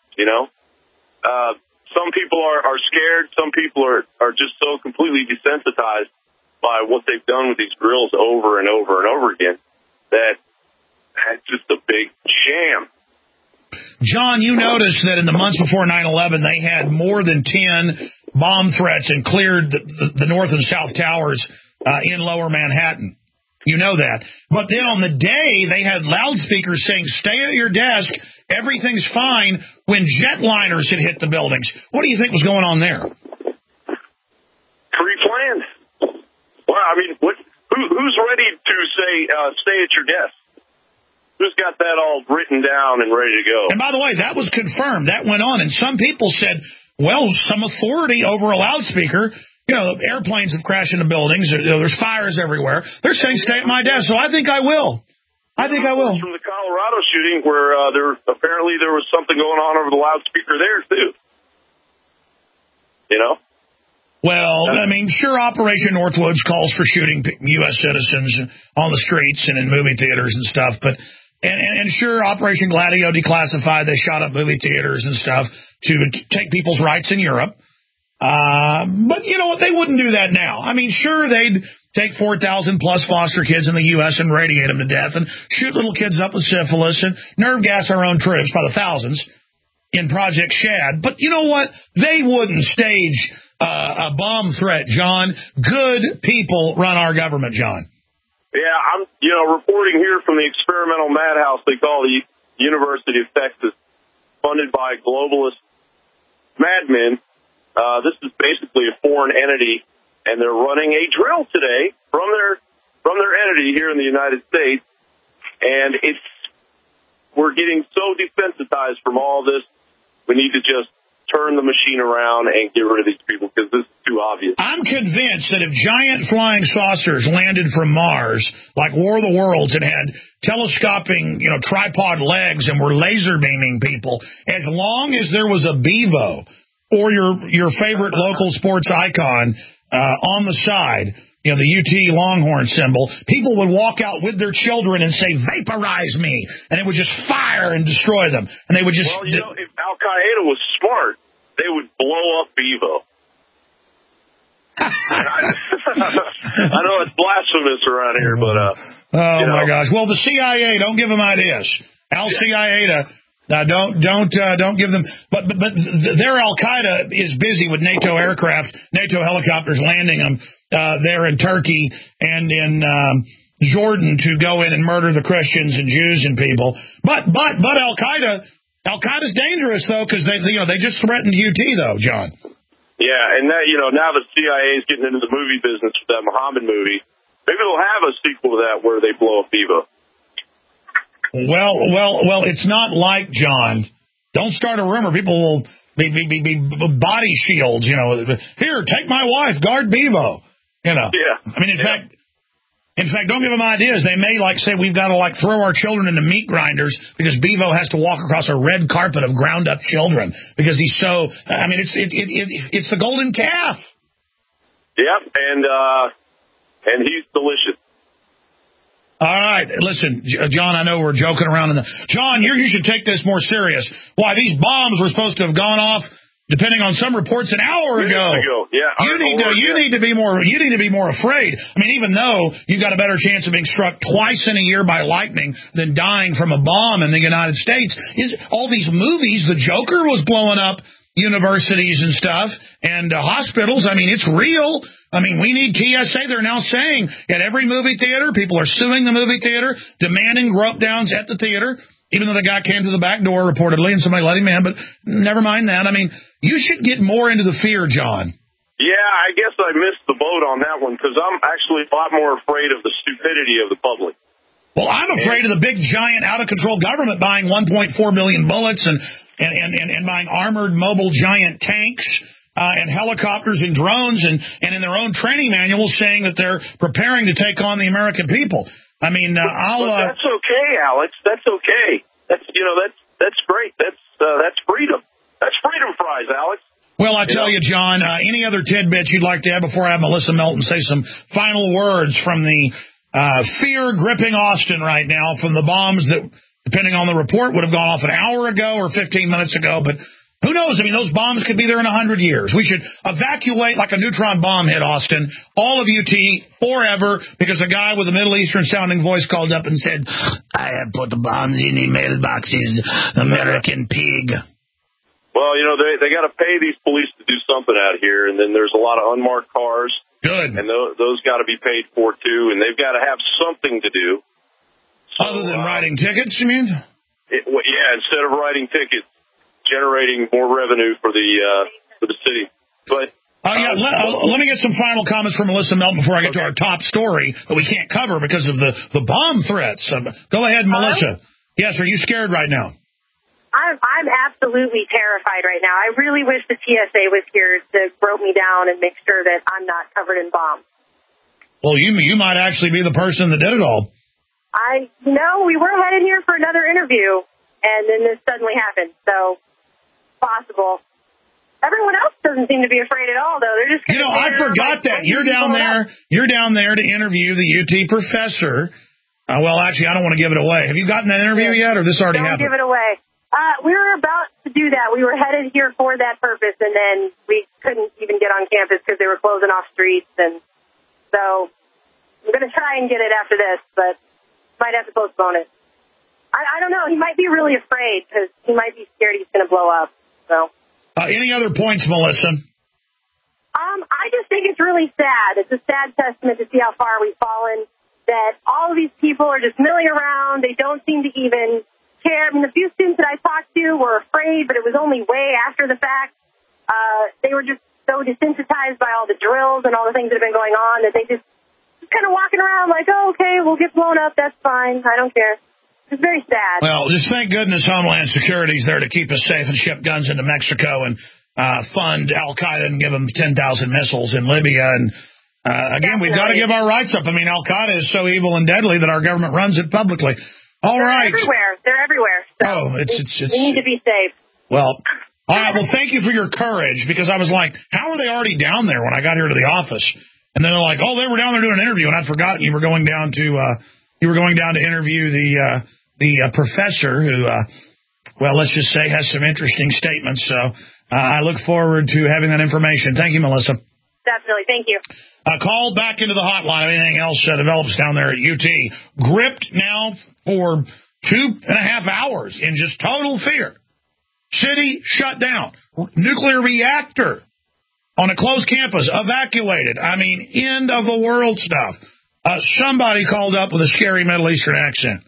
Some people are scared. Some people are just so completely desensitized by what they've done with these drills over and over and over again that it's just a big sham. John, you noticed that in the months before 9/11, they had more than 10 bomb threats and cleared the North and South Towers in Lower Manhattan. You know that. But then on the day, they had loudspeakers saying, "Stay at your desk, everything's fine," when jetliners had hit the buildings. What do you think was going on there? Pre-planned. Well, I mean, who's ready to say, stay at your desk? Who's got that all written down and ready to go? And by the way, that was confirmed. That went on. And some people said, well, some authority over a loudspeaker. Airplanes have crashed into buildings. There's fires everywhere. They're saying, "Stay at my desk." So I think I will. I think I will. From the Colorado shooting, where there was something going on over the loudspeaker there too. You know. Well, I mean, sure, Operation Northwoods calls for shooting U.S. citizens on the streets and in movie theaters and stuff, but and sure, Operation Gladio Declassified, they shot up movie theaters and stuff to take people's rights in Europe. But you know what? They wouldn't do that now. I mean, sure, they'd take 4,000 plus foster kids in the U.S. and radiate them to death and shoot little kids up with syphilis and nerve gas our own troops by the thousands in Project Shad. But you know what? They wouldn't stage a bomb threat, John. Good people run our government, John. Yeah, I'm, reporting here from the experimental madhouse they call the University of Texas, funded by globalist madmen. This is basically a foreign entity, and they're running a drill today from their entity here in the United States. And we're getting so desensitized from all this. We need to just turn the machine around and get rid of these people because this is too obvious. I'm convinced that if giant flying saucers landed from Mars, like War of the Worlds, and had telescoping, tripod legs and were laser beaming people, as long as there was a Bevo or your favorite local sports icon on the side, the UT Longhorn symbol, people would walk out with their children and say, "Vaporize me," and it would just fire and destroy them. And they would just... Well, if Al-Qaeda was smart, they would blow up Bevo. I know it's blasphemous around here, but... my gosh. Well, the CIA, don't give them ideas. Al-Qaeda... don't give them, but their Al-Qaeda is busy with NATO aircraft, NATO helicopters landing them there in Turkey and in Jordan to go in and murder the Christians and Jews and people. But Al-Qaeda's dangerous though, because they just threatened UT though, John. Yeah, and that now the CIA is getting into the movie business with that Muhammad movie. Maybe they'll have a sequel to that where they blow up Bevo. Well, it's not like, John. Don't start a rumor. People will be body shields, Here, take my wife, guard Bevo, Yeah. I mean, in fact, don't give them ideas. They may say we've got to throw our children into meat grinders because Bevo has to walk across a red carpet of ground up children because he's so. I mean, it's the golden calf. Yep, and he's delicious. All right, listen, John, I know we're joking around. John, you should take this more serious. Why, these bombs were supposed to have gone off, depending on some reports, an hour ago. Yeah, you need to be more afraid. I mean, even though you've got a better chance of being struck twice in a year by lightning than dying from a bomb in the United States, is all these movies. The Joker was blowing up universities and stuff and hospitals. I mean, it's real. I mean, we need TSA. They're now saying at every movie theater, people are suing the movie theater, demanding rope downs at the theater, even though the guy came to the back door reportedly and somebody let him in. But never mind that. I mean, you should get more into the fear, John. Yeah, I guess I missed the boat on that one because I'm actually a lot more afraid of the stupidity of the public. Well, I'm afraid of the big, giant, out-of-control government buying 1.4 million bullets and buying armored, mobile, giant tanks and helicopters and drones and in their own training manuals saying that they're preparing to take on the American people. I mean, But that's okay, Alex. That's okay. That's great. That's freedom. That's freedom fries, Alex. Well, I tell you, John, any other tidbits you'd like to add before I have Melissa Melton say some final words from the fear gripping Austin right now from the bombs that, depending on the report, would have gone off an hour ago or 15 minutes ago. But who knows? I mean, those bombs could be there in 100 years. We should evacuate like a neutron bomb hit Austin, all of UT, forever, because a guy with a Middle Eastern sounding voice called up and said, "I have put the bombs in the mailboxes, American pig." Well, they got to pay these police to do something out here, and then there's a lot of unmarked cars. Good. And those got to be paid for, too, and they've got to have something to do. So, other than writing tickets, you mean? Yeah, instead of writing tickets, generating more revenue for the city. But let me get some final comments from Melissa Melton before I get to our top story that we can't cover because of the bomb threats. Go ahead, Melissa. Yes, are you scared right now? I'm absolutely terrified right now. I really wish the TSA was here to rope me down and make sure that I'm not covered in bombs. Well, you might actually be the person that did it all. we were headed here for another interview, and then this suddenly happened. So, possible. Everyone else doesn't seem to be afraid at all, though. They're just I forgot that. You're down there to interview the UT professor. Well, actually, I don't want to give it away. Have you gotten that interview yet, or this already happened? Don't give it away. We were about to do that. We were headed here for that purpose, and then we couldn't even get on campus because they were closing off streets. And so I'm going to try and get it after this, but might have to postpone it. I don't know. He might be really afraid because he might be scared he's going to blow up. So. Any other points, Melissa? I just think it's really sad. It's a sad testament to see how far we've fallen, that all of these people are just milling around. They don't seem to even care. I mean, the few students that I talked to were afraid, but it was only way after the fact. They were just so desensitized by all the drills and all the things that have been going on that they just kind of walking around like, oh, okay, we'll get blown up. That's fine. I don't care. It's very sad. Well, just thank goodness Homeland Security's there to keep us safe and ship guns into Mexico and fund Al-Qaeda and give them 10,000 missiles in Libya. And, again, we've got to give our rights up. I mean, Al-Qaeda is so evil and deadly that our government runs it publicly. They're everywhere. They're everywhere. So we need to be safe. Well, all right. Well, thank you for your courage, because I was like, how are they already down there when I got here to the office? And then they're like, oh, they were down there doing an interview, and I'd forgotten you were going down to interview the professor who, well, let's just say has some interesting statements. So I look forward to having that information. Thank you, Melissa. Definitely. Thank you. Call back into the hotline if anything else develops down there at UT. Gripped now for 2.5 hours in just total fear. City shut down. Nuclear reactor on a closed campus evacuated. I mean, end of the world stuff. Somebody called up with a scary Middle Eastern accent.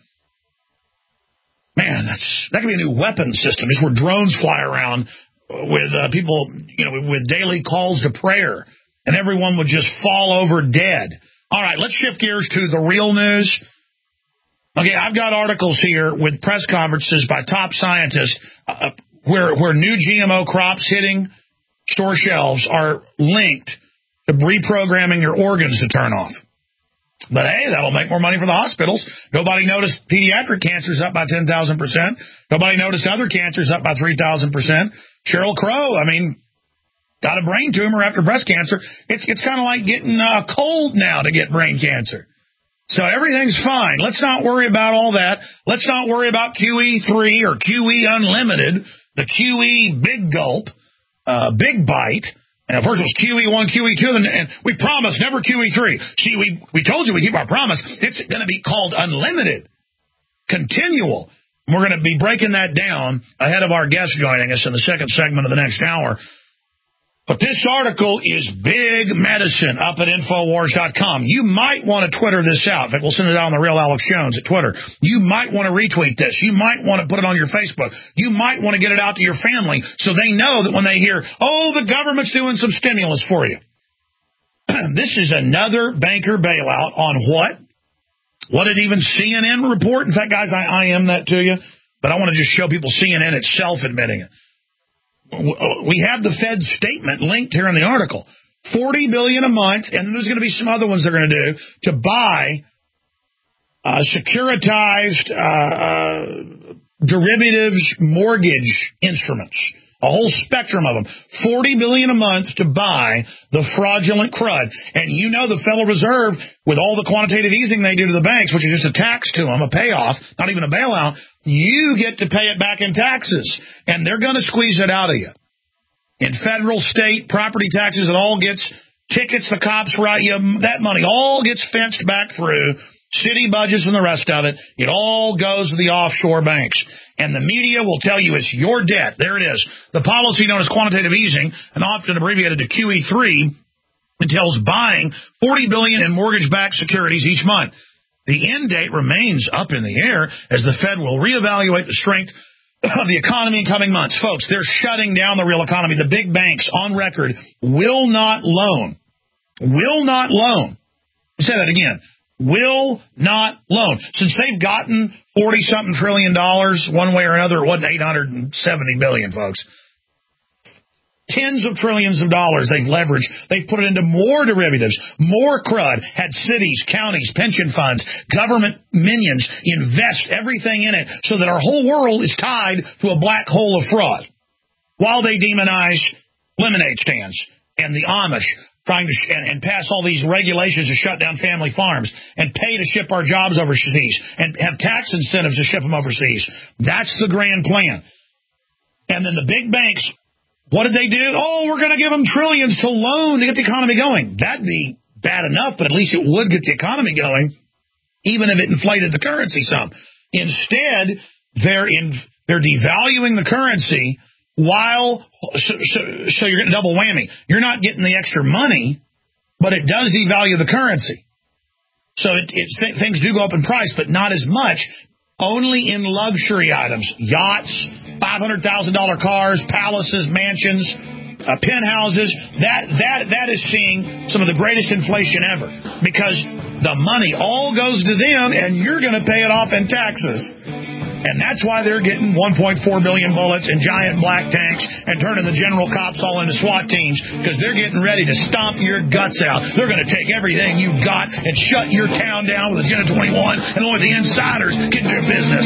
Man, that could be a new weapon system. Just where drones fly around with people, with daily calls to prayer, and everyone would just fall over dead. All right, let's shift gears to the real news. Okay, I've got articles here with press conferences by top scientists where new GMO crops hitting store shelves are linked to reprogramming your organs to turn off. But, hey, that'll make more money for the hospitals. Nobody noticed pediatric cancer's up by 10,000%. Nobody noticed other cancers up by 3,000%. Sheryl Crow, got a brain tumor after breast cancer. It's kind of like getting a cold now to get brain cancer. So everything's fine. Let's not worry about all that. Let's not worry about QE3 or QE Unlimited, the QE Big Gulp, Big Bite. And first it was QE1, QE2, and we promised never QE3. See, we told you we keep our promise. It's going to be called unlimited, continual. We're going to be breaking that down ahead of our guest joining us in the second segment of the next hour. But this article is big medicine up at Infowars.com. You might want to Twitter this out. In fact, we'll send it out on The Real Alex Jones at Twitter. You might want to retweet this. You might want to put it on your Facebook. You might want to get it out to your family so they know that when they hear, oh, the government's doing some stimulus for you. This is another banker bailout on what? What did even CNN report? In fact, guys, I am that to you. But I want to just show people CNN itself admitting it. We have the Fed's statement linked here in the article. $40 billion a month, and there's going to be some other ones they're going to do to buy securitized derivatives mortgage instruments. A whole spectrum of them. $40 billion a month to buy the fraudulent crud. And you know the Federal Reserve, with all the quantitative easing they do to the banks, which is just a tax to them, a payoff, not even a bailout, you get to pay it back in taxes. And they're going to squeeze it out of you. In federal, state, property taxes, it all gets tickets the cops write you. That money all gets fenced back through. City budgets and the rest of it. It all goes to the offshore banks. And the media will tell you it's your debt. There it is. The policy known as quantitative easing, and often abbreviated to QE3, entails buying $40 billion in mortgage-backed securities each month. The end date remains up in the air as the Fed will reevaluate the strength of the economy in coming months. Folks, they're shutting down the real economy. The big banks on record will not loan. Will not loan. I'll say that again. Will not loan. Since they've gotten $40-something trillion one way or another, it wasn't $870 billion, folks. Tens of trillions of dollars they've leveraged. They've put it into more derivatives, more crud, had cities, counties, pension funds, government minions invest everything in it so that our whole world is tied to a black hole of fraud. While they demonize lemonade stands and the Amish, trying to and pass all these regulations to shut down family farms and pay to ship our jobs overseas and have tax incentives to ship them overseas. That's the grand plan. And then the big banks, what did they do? Oh, we're going to give them trillions to loan to get the economy going. That'd be bad enough, but at least it would get the economy going, even if it inflated the currency some. Instead, they're devaluing the currency while so you're getting a double whammy. You're not getting the extra money, but it does devalue the currency. So things do go up in price, but not as much. Only in luxury items, yachts, $500,000 cars, palaces, mansions, penthouses. That is seeing some of the greatest inflation ever because the money all goes to them, and you're going to pay it off in taxes. And that's why they're getting 1.4 billion bullets and giant black tanks and turning the general cops all into SWAT teams because they're getting ready to stomp your guts out. They're going to take everything you got and shut your town down with Agenda 21, and only the insiders can do business.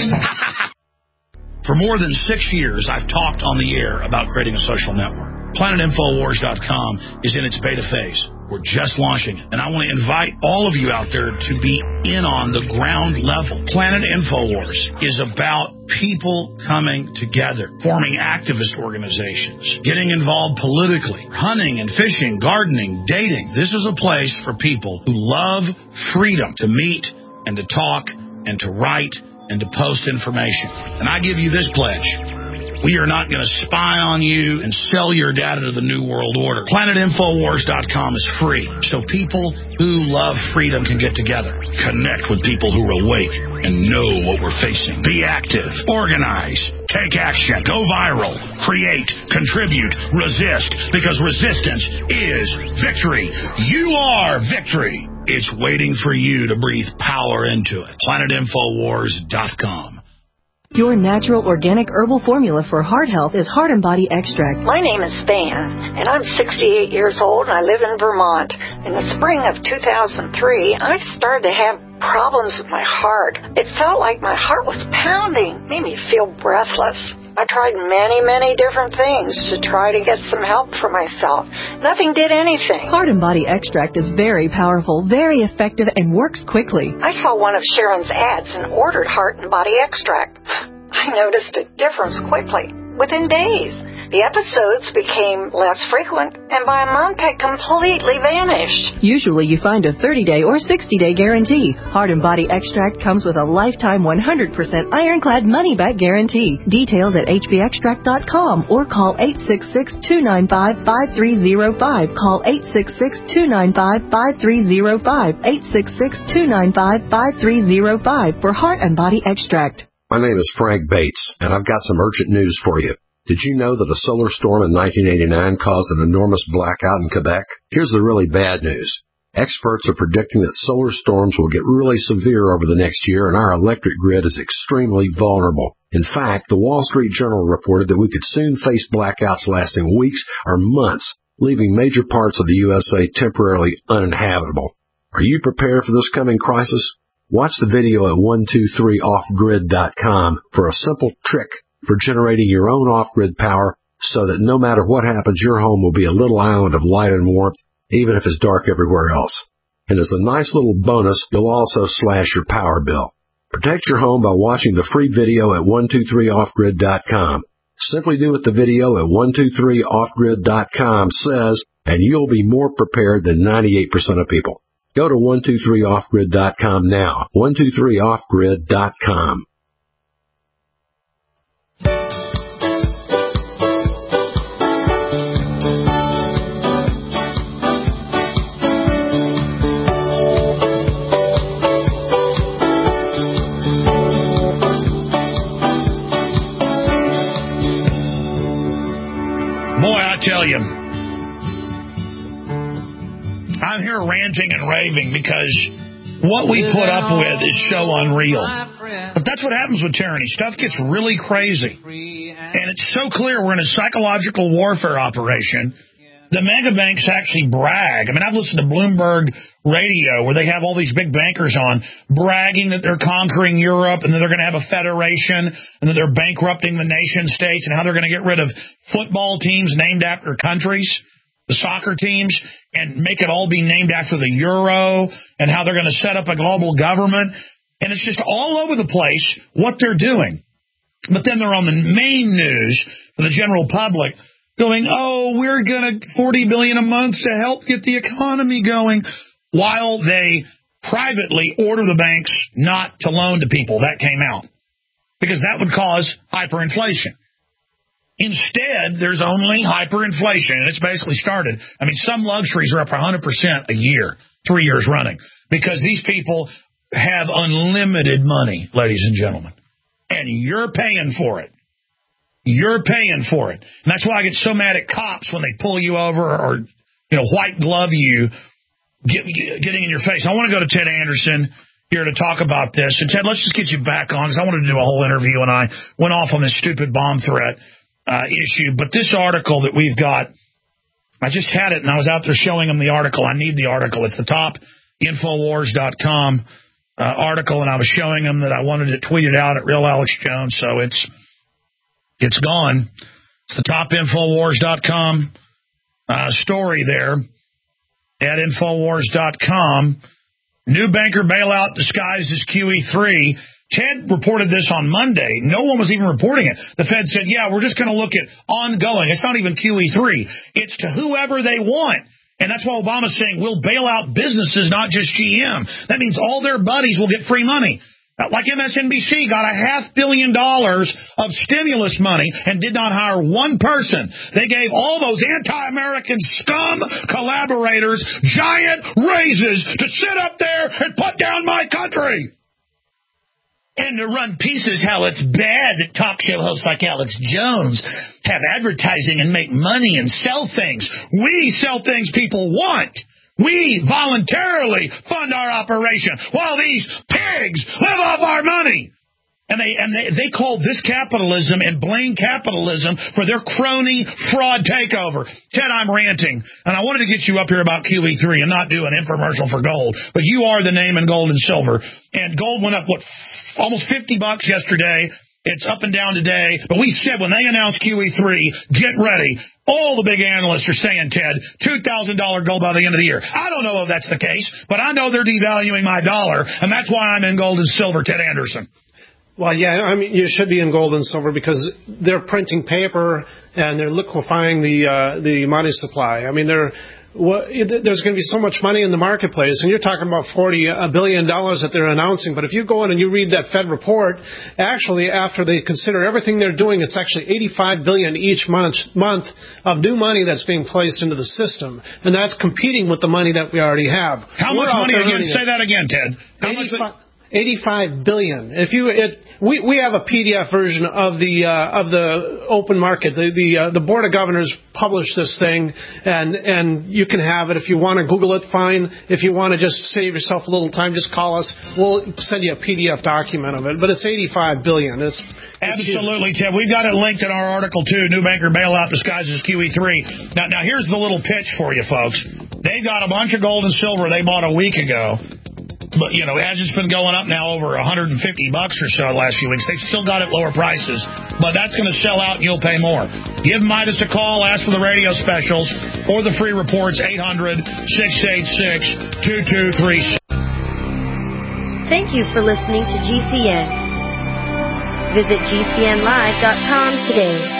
For more than 6 years, I've talked on the air about creating a social network. PlanetInfoWars.com is in its beta phase. We're just launching it. And I want to invite all of you out there to be in on the ground level. Planet InfoWars is about people coming together, forming activist organizations, getting involved politically, hunting and fishing, gardening, dating. This is a place for people who love freedom to meet and to talk and to write and to post information. And I give you this pledge. We are not going to spy on you and sell your data to the New World Order. PlanetInfoWars.com is free, so people who love freedom can get together, connect with people who are awake and know what we're facing. Be active, organize, take action, go viral, create, contribute, resist, because resistance is victory. You are victory. It's waiting for you to breathe power into it. PlanetInfoWars.com. Your natural organic herbal formula for heart health is Heart and Body Extract. My name is Van, and I'm 68 years old, and I live in Vermont. In the spring of 2003, I started to have problems with my heart. It felt like my heart was pounding, made me feel breathless. I tried many different things to try to get some help for myself. Nothing did anything. Heart and Body Extract is very powerful, very effective, and works quickly. I saw one of Sharon's ads and ordered Heart and Body Extract. I noticed a difference quickly, within days. The episodes became less frequent, and by a month had completely vanished. Usually you find a 30-day or 60-day guarantee. Heart and Body Extract comes with a lifetime 100% ironclad money-back guarantee. Details at hbextract.com or call 866-295-5305. Call 866-295-5305. 866-295-5305 for Heart and Body Extract. My name is Frank Bates, and I've got some urgent news for you. Did you know that a solar storm in 1989 caused an enormous blackout in Quebec? Here's the really bad news. Experts are predicting that solar storms will get really severe over the next year, and our electric grid is extremely vulnerable. In fact, the Wall Street Journal reported that we could soon face blackouts lasting weeks or months, leaving major parts of the USA temporarily uninhabitable. Are you prepared for this coming crisis? Watch the video at 123offgrid.com for a simple trick for generating your own off-grid power so that no matter what happens, your home will be a little island of light and warmth, even if it's dark everywhere else. And as a nice little bonus, you'll also slash your power bill. Protect your home by watching the free video at 123offgrid.com. Simply do what the video at 123offgrid.com says, and you'll be more prepared than 98% of people. Go to 123offgrid.com now. 123offgrid.com. Boy, I tell you, I'm here ranting and raving because what we put up with is so unreal. But that's what happens with tyranny. Stuff gets really crazy. And it's so clear we're in a psychological warfare operation. The mega banks actually brag. I mean, I've listened to Bloomberg Radio where they have all these big bankers on bragging that they're conquering Europe and that they're going to have a federation and that they're bankrupting the nation states and how they're going to get rid of football teams named after countries, the soccer teams, and make it all be named after the euro, and how they're going to set up a global government. And it's just all over the place what they're doing. But then they're on the main news for the general public going, oh, we're going to $40 billion a month to help get the economy going, while they privately order the banks not to loan to people. That came out because that would cause hyperinflation. Instead, there's only hyperinflation, and it's basically started. I mean, some luxuries are up 100% a year, 3 years running, because these people have unlimited money, ladies and gentlemen, and you're paying for it. You're paying for it. And that's why I get so mad at cops when they pull you over or, white glove you, getting in your face. I want to go to Ted Anderson here to talk about this. And, Ted, let's just get you back on, because I wanted to do a whole interview, and I went off on this stupid bomb threat issue. But this article that we've got, I just had it, and I was out there showing them the article. I need the article. It's the top Infowars.com article, and I was showing them that I wanted it tweeted out at Real Alex Jones, so it's gone. It's the top Infowars.com story there at Infowars.com. New banker bailout disguised as QE3. Ted reported this on Monday. No one was even reporting it. The Fed said, yeah, we're just going to look at ongoing. It's not even QE3. It's to whoever they want. And that's why Obama's saying we'll bail out businesses, not just GM. That means all their buddies will get free money. Like MSNBC got $500 million of stimulus money and did not hire one person. They gave all those anti-American scum collaborators giant raises to sit up there and put down my country. And to run pieces how it's bad that talk show hosts like Alex Jones have advertising and make money and sell things. We sell things people want. We voluntarily fund our operation while these pigs live off our money. And they call this capitalism and blame capitalism for their crony fraud takeover. Ted, I'm ranting, and I wanted to get you up here about QE3 and not do an infomercial for gold, but you are the name in gold and silver. And gold went up, almost $50 yesterday. It's up and down today. But we said when they announced QE3, get ready. All the big analysts are saying, Ted, $2,000 gold by the end of the year. I don't know if that's the case, but I know they're devaluing my dollar, and that's why I'm in gold and silver, Ted Anderson. Well, yeah, I mean, you should be in gold and silver because they're printing paper and they're liquefying the money supply. I mean, there's going to be so much money in the marketplace, and you're talking about $40 billion that they're announcing. But if you go in and you read that Fed report, actually, after they consider everything they're doing, it's actually $85 billion each month of new money that's being placed into the system, and that's competing with the money that we already have. How much money again? Say that again, Ted. How much? $85 billion. We have a PDF version of the open market. The Board of Governors published this thing, and you can have it if you want to Google it. Fine. If you want to just save yourself a little time, just call us. We'll send you a PDF document of it. But it's $85 billion. It's absolutely, Ted. We've got it linked in our article too. New banker bailout disguises QE3. Now here's the little pitch for you, folks. They've got a bunch of gold and silver they bought a week ago. But, as it's been going up now over $150 or so the last few weeks, they've still got it lower prices. But that's going to sell out and you'll pay more. Give Midas a call, ask for the radio specials or the free reports, 800-686-2236. Thank you for listening to GCN. Visit GCNlive.com today.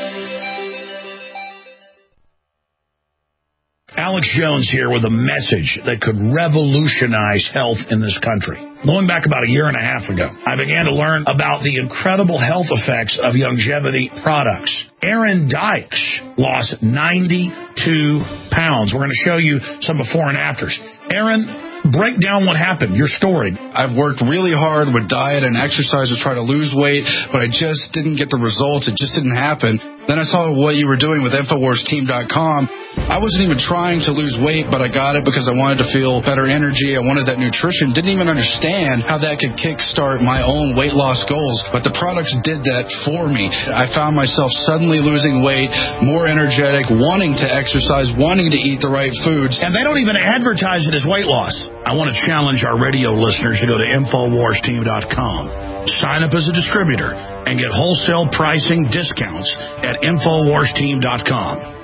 Alex Jones here with a message that could revolutionize health in this country. Going back about a year and a half ago, I began to learn about the incredible health effects of longevity products. Aaron Dykes lost 92 pounds. We're going to show you some before and afters. Aaron, break down what happened, your story. I've worked really hard with diet and exercise to try to lose weight, but I just didn't get the results. It just didn't happen. Then I saw what you were doing with InfoWarsTeam.com. I wasn't even trying to lose weight, but I got it because I wanted to feel better energy. I wanted that nutrition. Didn't even understand how that could kickstart my own weight loss goals, but the products did that for me. I found myself suddenly losing weight, more energetic, wanting to exercise, wanting to eat the right foods. And they don't even advertise it as weight loss. I want to challenge our radio listeners to go to InfoWarsTeam.com. Sign up as a distributor and get wholesale pricing discounts at InfoWarsTeam.com.